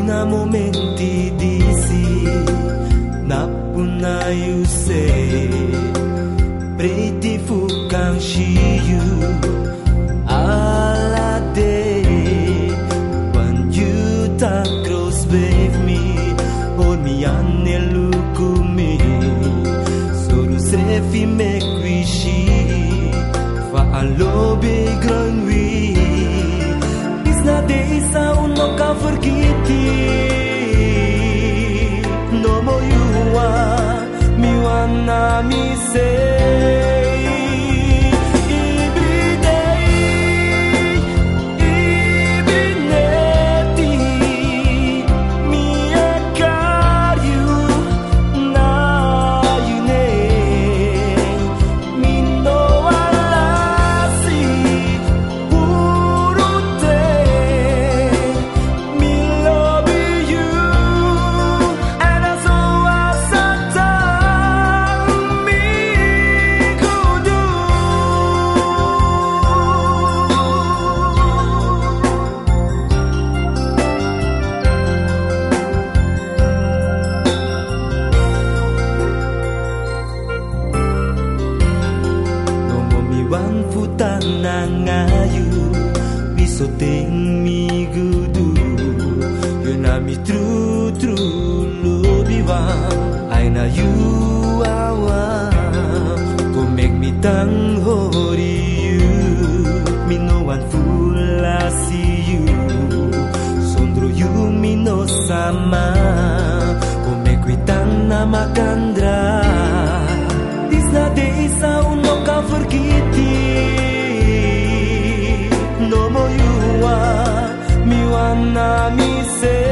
na momenti disi napuna you say pretty fukang shiyu alla day when you talk close with me hold me and look at me so to say fi make we she fa allo big run we is not day sa uno ka forgiti no more you are me wanna me say na ngayu biso ting mi gudu you na mi true lubiwa I na you awa go make me tang hori you me no one fool I see you sondro you mi no sama go make we tang na makandra this na day sa uno ka forgiti no more you are me wanna me say